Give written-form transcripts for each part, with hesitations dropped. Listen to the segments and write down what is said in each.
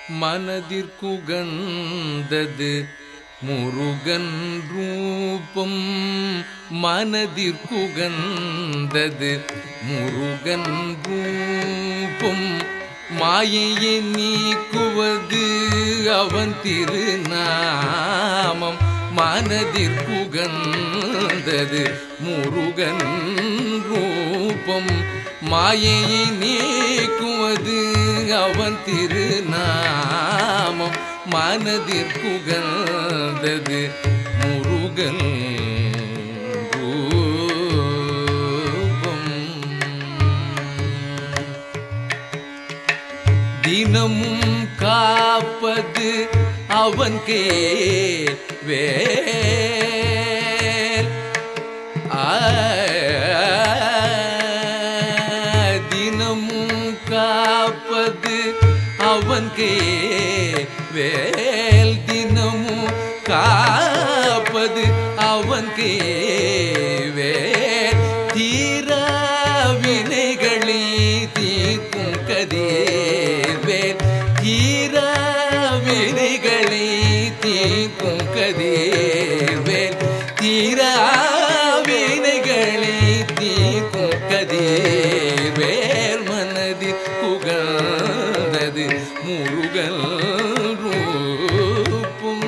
மனதிற்குகந்தது முருகன் ரூபம். மனதிற்குகந்தது முருகன் ரூபம். மாயையை நீக்குவது அவன் திருநாமம். மனதிற்குகந்தது முருகன் ரூபம். மாயையை நீக்குவது அவன் திருநாமம். மனதிற்குகந்தது முருகன் ரூபம். தினமும் காப்பது அவன் கேள்வேல். தினமும் காப்பது அவன் கேள்வேல். தினமும் காப்பது அவன் கேள்வேல். தீரா வினைகளை தீர்க்கும் கதிர்வேல். தீரா வினைகளை தீர்க்கும் கதிர்வேல். தீரா வினைகளை தீர்க்கும் கதிர்வேல். மனதில் புகழ்ந்தது முருகன் ரூபம்.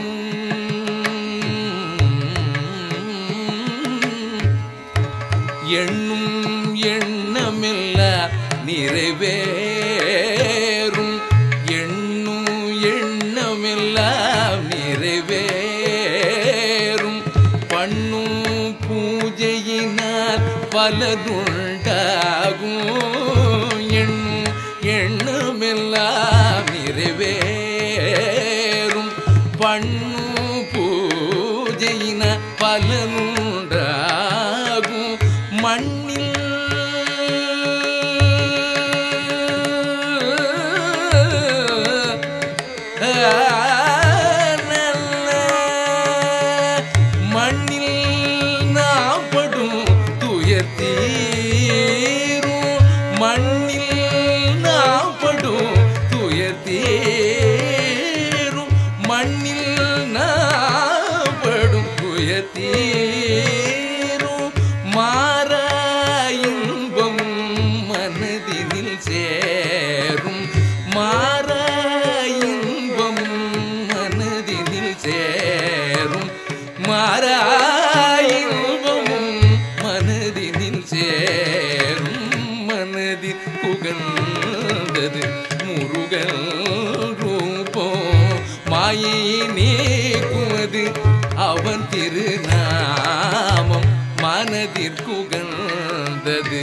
எண்ணும் எண்ணமெல்லாம் நிறைவேறும். எண்ணும் எண்ணமெல்லாம் நிறைவேறும். பண்ணும் பூஜையினால் பலனுண்டாகும். எண்ணும் எண்ணமெல்லாம் நிறைவேறும். பண்ணும் பூஜையினால் பலனுண்டாகும். மண்ணில் மண்ணில் நாம் படும் துயர் தீரும். மண்ணில் நாம் படும் துயர் தீரும். மண்ணில் நாம் படும் துயர் தீரும். மாறா இன்பம் மனதினில் சேரும். மாறா இன்பம் மனதினில் சேரும். மாறா இன்பமும் மனதினில் சேரும். மனதில் புகழ்ந்தது முருகன் ரூபம். மாயை நீக்குவது அவன் திருநாமம். மனதிற்குகந்தது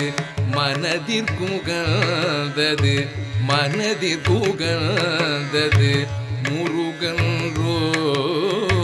மனதிற்குகந்தது மனதிற்குகந்தது முருகன் ரூபம்.